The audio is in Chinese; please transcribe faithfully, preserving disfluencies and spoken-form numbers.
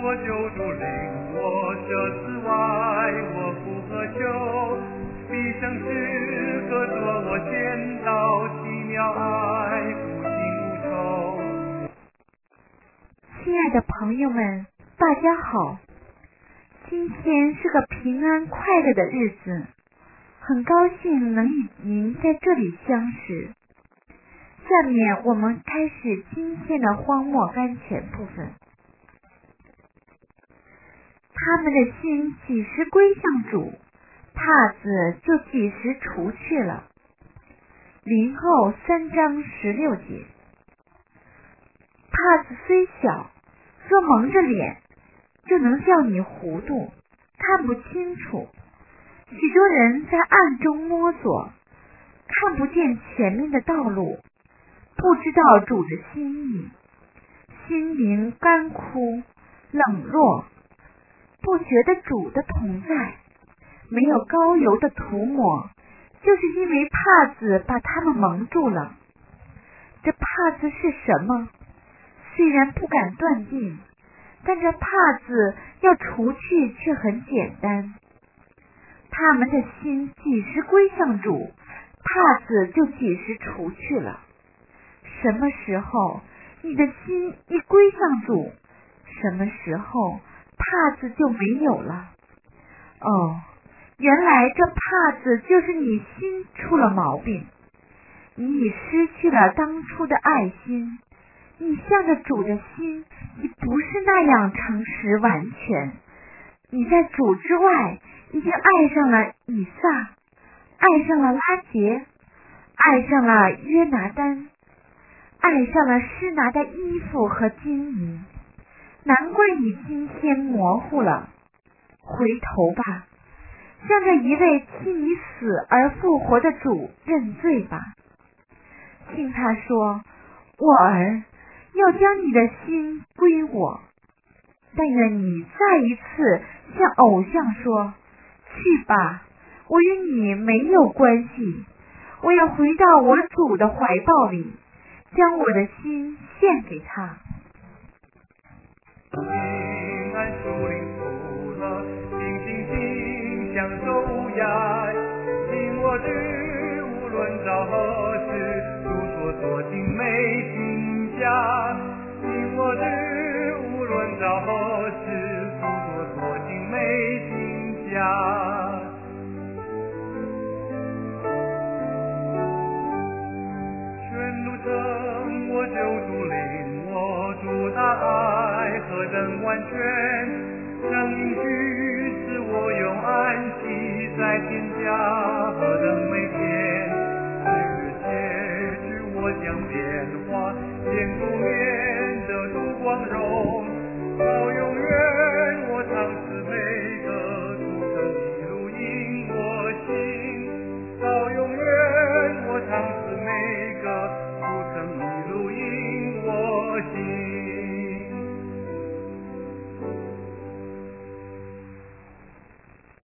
我救主领我舍死外，我不何求，必生诗歌作我见到奇妙爱，无心无愁。 亲爱的朋友们，大家好，今天是个平安快乐的日子，很高兴能与您在这里相识。下面我们开始今天的荒漠甘泉部分。他们的心几时归向主，帕子就几时除去了。林后三章十六节。帕子虽小，若蒙着脸，就能叫你糊涂，看不清楚。许多人在暗中摸索，看不见前面的道路，不知道主的心意，心灵干枯冷落，不觉得主的同在，没有膏油的涂抹，就是因为帕子把他们蒙住了。这帕子是什么？虽然不敢断定，但这帕子要除去却很简单。他们的心几时归向主，帕子就几时除去了。什么时候你的心一归向主，什么时候帕子就没有了。哦，原来这帕子就是你心出了毛病，你已失去了当初的爱心，你向着主的心已不是那样诚实完全，你在主之外已经爱上了以撒，爱上了拉结，爱上了约拿单，爱上了施拿的衣服和金银，难怪你今天模糊了。回头吧，向着一位替你死而复活的主认罪吧。听他说，我儿，要将你的心归我。但愿你再一次向偶像说，去吧，我与你没有关系，我要回到我主的怀抱里，将我的心献给他。 平安树林福乐，平静静享受无涯。因我知无论到何时，主所做的美景家。因我知无论到何时，主所做的美景家。全路程我救主领我，主大爱何等完全，能应许使我永安息在天家，何等美天。日日节日我将变化，坚固